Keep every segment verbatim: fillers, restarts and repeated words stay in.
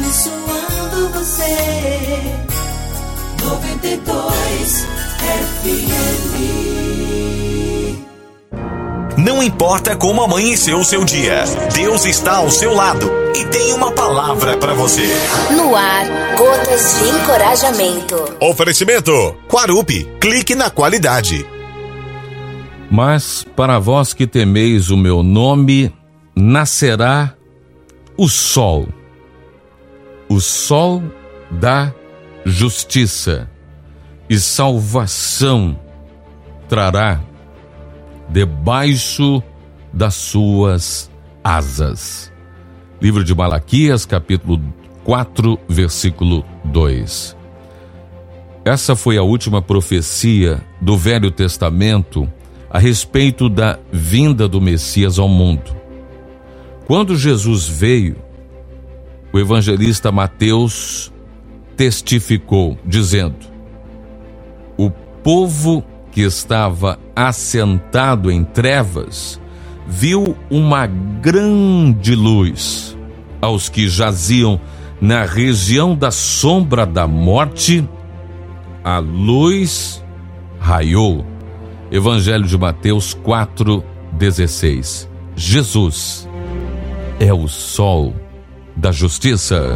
abençoando você. noventa e dois F M. Não importa como amanheceu o seu dia, Deus está ao seu lado e tem uma palavra para você. No ar, gotas de encorajamento. Oferecimento Quarupi, clique na qualidade. Mas para vós que temeis o meu nome, nascerá o sol, o sol da justiça, e salvação trará debaixo das suas asas. Livro de Malaquias, capítulo quatro, versículo dois. Essa foi a última profecia do Velho Testamento a respeito da vinda do Messias ao mundo. Quando Jesus veio, o evangelista Mateus testificou, dizendo: o povo que estava assentado em trevas viu uma grande luz. Aos que jaziam na região da sombra da morte, a luz raiou. Evangelho de Mateus quatro, dezesseis. Jesus é o sol da justiça.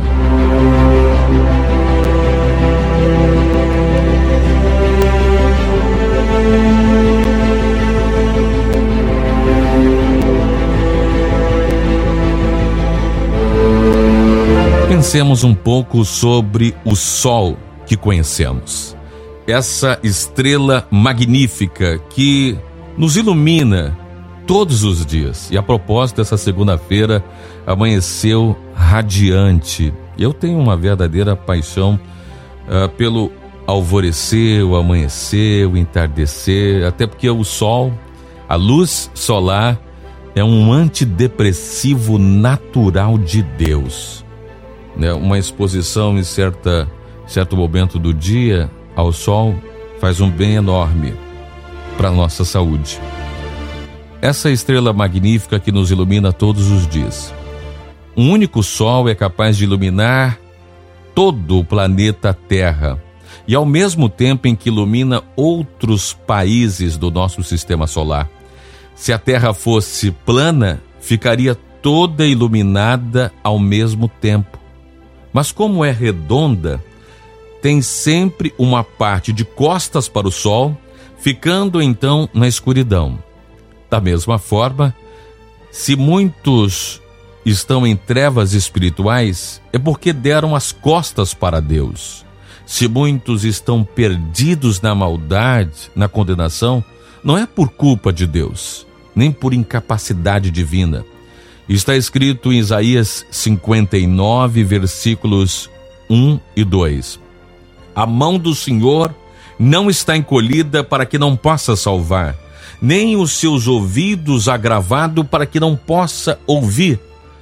Pensemos um pouco sobre o sol que conhecemos. Essa estrela magnífica que nos ilumina todos os dias. E a propósito, essa segunda-feira amanheceu radiante. Eu tenho uma verdadeira paixão uh, pelo alvorecer, o amanhecer, o entardecer, até porque o sol, a luz solar, é um antidepressivo natural de Deus. Né? Uma exposição em certa, certo momento do dia ao sol faz um bem enorme para a nossa saúde. Essa estrela magnífica que nos ilumina todos os dias. Um único sol é capaz de iluminar todo o planeta Terra, e ao mesmo tempo em que ilumina outros países do nosso sistema solar. Se a Terra fosse plana, ficaria toda iluminada ao mesmo tempo. Mas como é redonda, tem sempre uma parte de costas para o sol, ficando então na escuridão. Da mesma forma, se muitos estão em trevas espirituais, é porque deram as costas para Deus. Se muitos estão perdidos na maldade, na condenação, não é por culpa de Deus, nem por incapacidade divina. Está escrito em Isaías cinquenta e nove, versículos um e dois. A mão do Senhor não está encolhida para que não possa salvar, nem os seus ouvidos agravados para que não possa ouvir.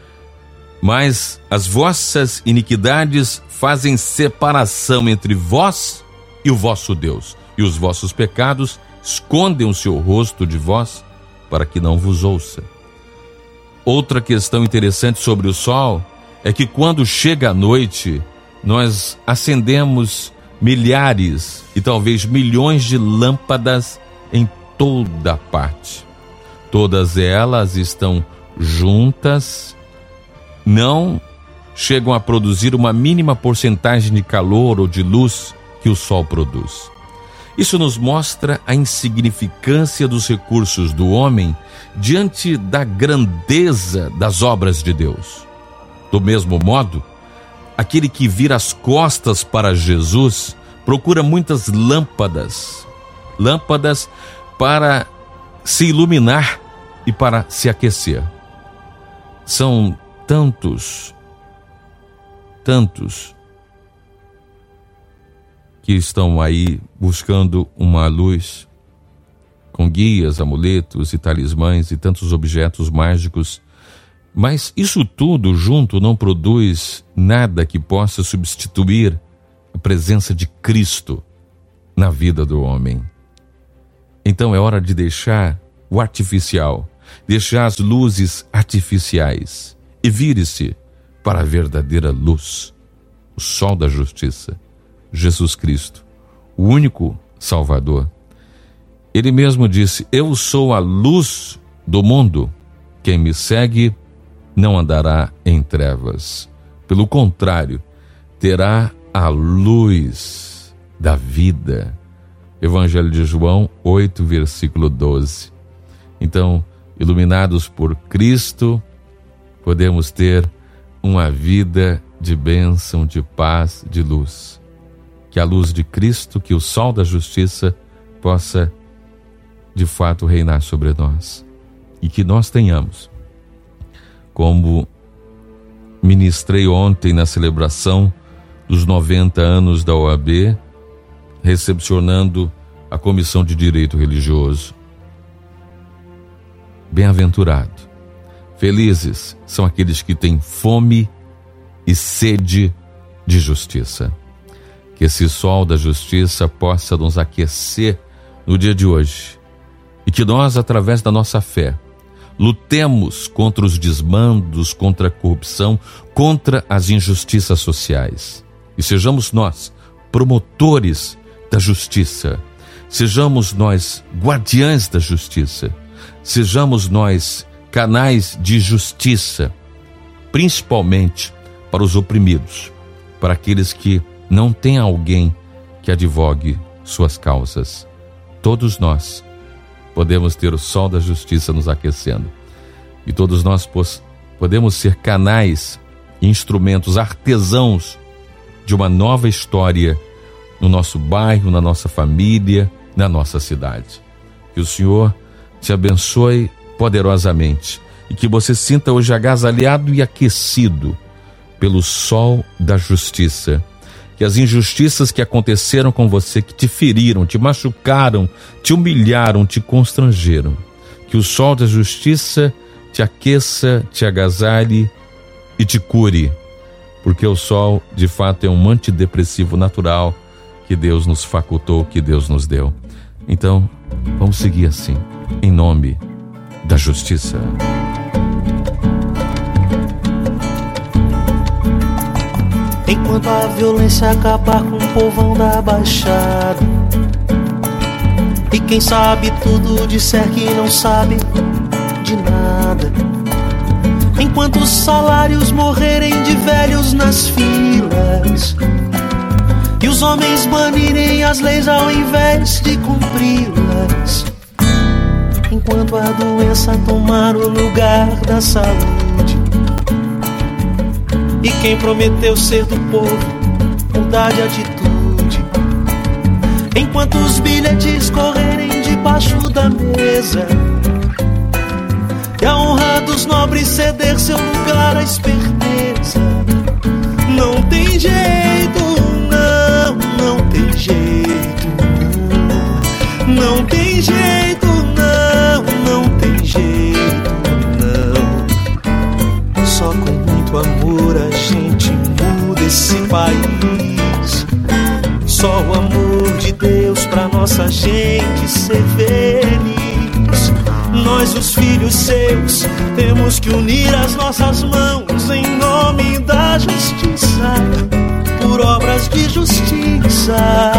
Mas as vossas iniquidades fazem separação entre vós e o vosso Deus, e os vossos pecados escondem o seu rosto de vós para que não vos ouça. Outra questão interessante sobre o sol é que quando chega a noite, nós acendemos milhares e talvez milhões de lâmpadas em toda parte. Todas elas estão juntas, não chegam a produzir uma mínima porcentagem de calor ou de luz que o sol produz. Isso nos mostra a insignificância dos recursos do homem diante da grandeza das obras de Deus. Do mesmo modo, aquele que vira as costas para Jesus procura muitas lâmpadas, lâmpadas para se iluminar e para se aquecer. São tantos, tantos que estão aí buscando uma luz com guias, amuletos e talismãs e tantos objetos mágicos, mas isso tudo junto não produz nada que possa substituir a presença de Cristo na vida do homem. Então é hora de deixar o artificial, deixar as luzes artificiais e vire-se para a verdadeira luz, o sol da justiça, Jesus Cristo, o único Salvador. Ele mesmo disse: eu sou a luz do mundo, quem me segue não andará em trevas, pelo contrário, terá a luz da vida. Evangelho de João oito, versículo doze. Então, iluminados por Cristo, podemos ter uma vida de bênção, de paz, de luz. Que a luz de Cristo, que o sol da justiça possa de fato reinar sobre nós. E que nós tenhamos, como ministrei ontem na celebração dos noventa anos da O A B, recepcionando a Comissão de Direito Religioso. Bem-aventurado, felizes são aqueles que têm fome e sede de justiça. Que esse sol da justiça possa nos aquecer no dia de hoje e que nós, através da nossa fé, lutemos contra os desmandos, contra a corrupção, contra as injustiças sociais e sejamos nós promotores da justiça, sejamos nós guardiães da justiça, sejamos nós canais de justiça, principalmente para os oprimidos, para aqueles que não têm alguém que advogue suas causas. Todos nós podemos ter o sol da justiça nos aquecendo e todos nós podemos ser canais, instrumentos, artesãos de uma nova história no nosso bairro, na nossa família, na nossa cidade. Que o Senhor te abençoe poderosamente e que você sinta hoje agasalhado e aquecido pelo sol da justiça. Que as injustiças que aconteceram com você, que te feriram, te machucaram, te humilharam, te constrangeram, que o sol da justiça te aqueça, te agasalhe e te cure, porque o sol de fato é um antidepressivo natural que Deus nos facultou, que Deus nos deu. Então, vamos seguir assim, em nome da justiça. Enquanto a violência acabar com o povão da Baixada, e quem sabe tudo disser que não sabe de nada, enquanto os salários morrerem de velhos nas filas e os homens banirem as leis ao invés de cumpri-las, enquanto a doença tomar o lugar da saúde, e quem prometeu ser do povo mudar de atitude, enquanto os bilhetes correrem debaixo da mesa e a honra dos nobres ceder seu lugar à esperteza, não tem jeito, não, não tem jeito, não, não tem jeito, não, não tem jeito, não. Só com muito amor a gente muda esse país. Só o amor de Deus pra nossa gente ser feliz. Nós, os filhos seus, temos que unir as nossas mãos em nome da justiça, por obras de justiça.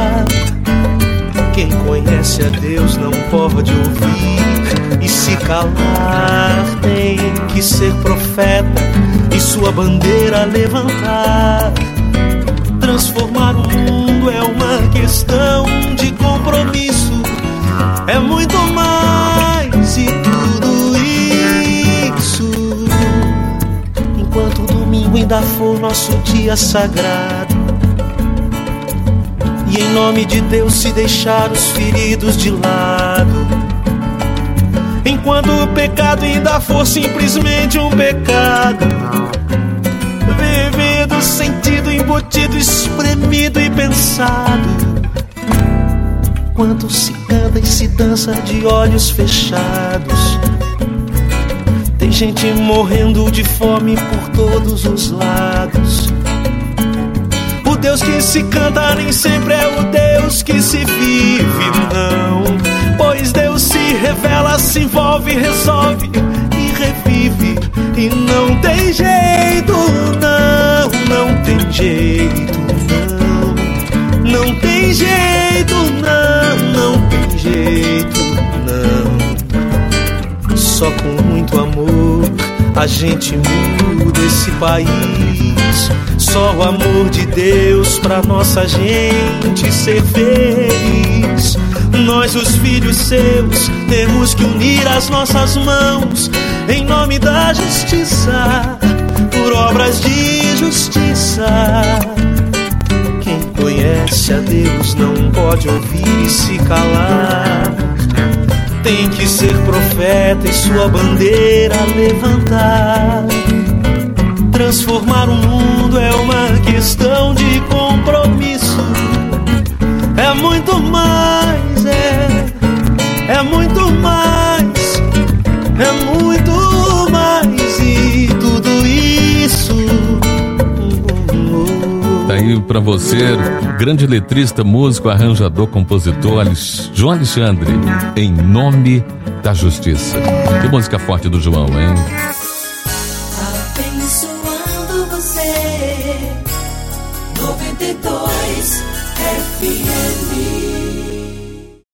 Quem conhece a Deus não pode ouvir e se calar, tem que ser profeta e sua bandeira levantar. Transformar o mundo é uma questão de compromisso, é muito mais e tudo isso. Enquanto o domingo ainda for nosso dia sagrado, e em nome de Deus se deixar os feridos de lado, enquanto o pecado ainda for simplesmente um pecado, vivido, sentido, embutido, espremido e pensado, enquanto se canta e se dança de olhos fechados, tem gente morrendo de fome por todos os lados. O Deus que se canta nem sempre é o Deus que se vive, não. Pois Deus se revela, se envolve, resolve e revive. E não tem jeito, não, não tem jeito, a gente muda esse país. Só o amor de Deus pra nossa gente ser feliz. Nós, os filhos seus, temos que unir as nossas mãos em nome da justiça, por obras de justiça. Quem conhece a Deus não pode ouvir e se calar. Tem que ser profeta e sua bandeira levantar. Transformar o mundo é uma questão de compromisso. É muito mais, é, é muito mais, é muito mais e tudo isso. Tá aí pra você, grande letrista, músico, arranjador, compositor, João Alexandre, Em Nome da Justiça. Que música forte do João, hein? Abençoando você, noventa e dois F M.